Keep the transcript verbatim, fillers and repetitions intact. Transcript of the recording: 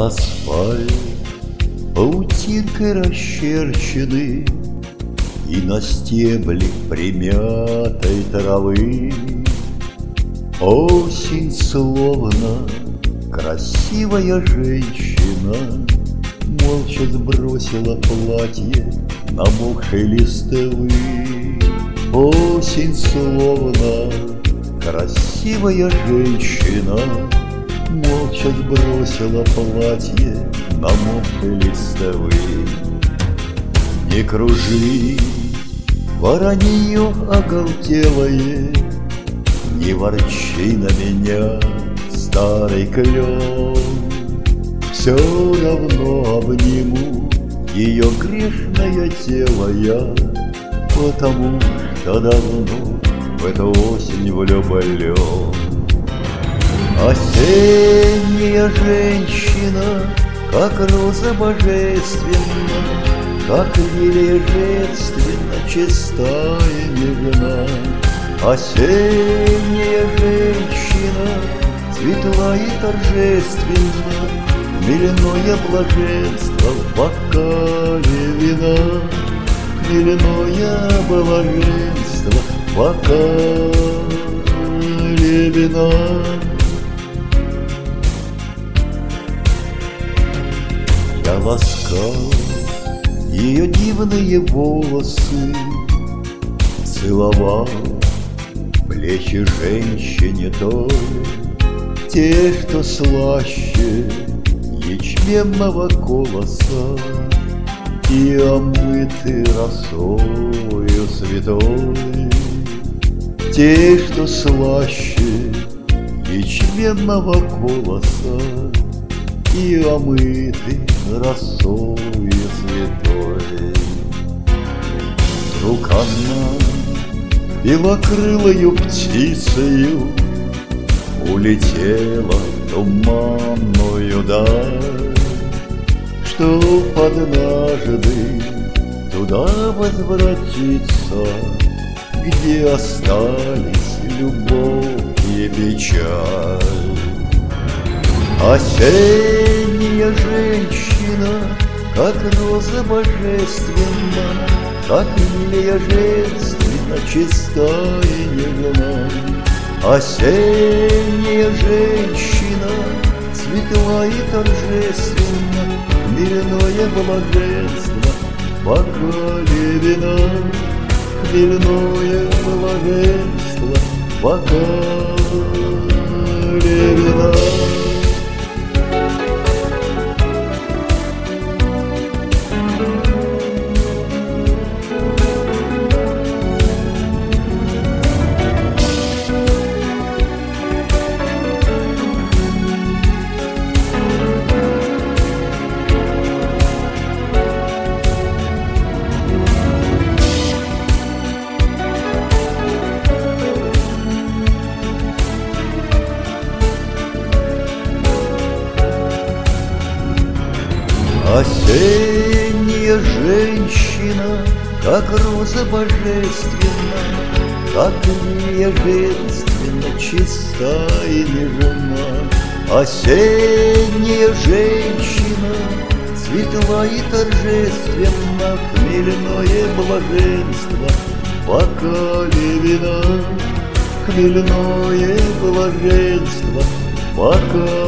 Асфальт паутинкой расчерчены, и на стебле примятой травы осень словно красивая женщина молча сбросила платье намокшей листвы. Осень словно красивая женщина молча сбросила платье намокшей листвы. Не кружи, воронье оголтелое, не ворчи на меня, старый клен. Все равно обниму ее грешное тело я, потому что давно в эту осень влюблен. Осенняя женщина, как роза божественна, как лилия женственна, чиста и нежна. Осенняя женщина, светла и торжественна, хмельное блаженство в бокале вина. Хмельное блаженство в бокале вина. Я ласкал ее дивные волосы, целовал плечи женщине той, те, что слаще ячменного колоса и омыты росою святой, те, что слаще ячменного колоса и омыты росою святой. Вдруг она белокрылою птицею улетела в туманную даль, чтоб однажды туда возвратиться, где остались любовь и печаль. Осенняя женщина, как роза божественна, как лилия женственна, чиста и нежна. Осенняя женщина, светла и торжественна, хмельное блаженство в бокале вина. Хмельное блаженство в бокале вина. Осенняя женщина, как роза божественна, как лилия женственна, чиста и нежна. Осенняя женщина, светла и торжественна, хмельное блаженство в бокале вина. Хмельное блаженство в бокале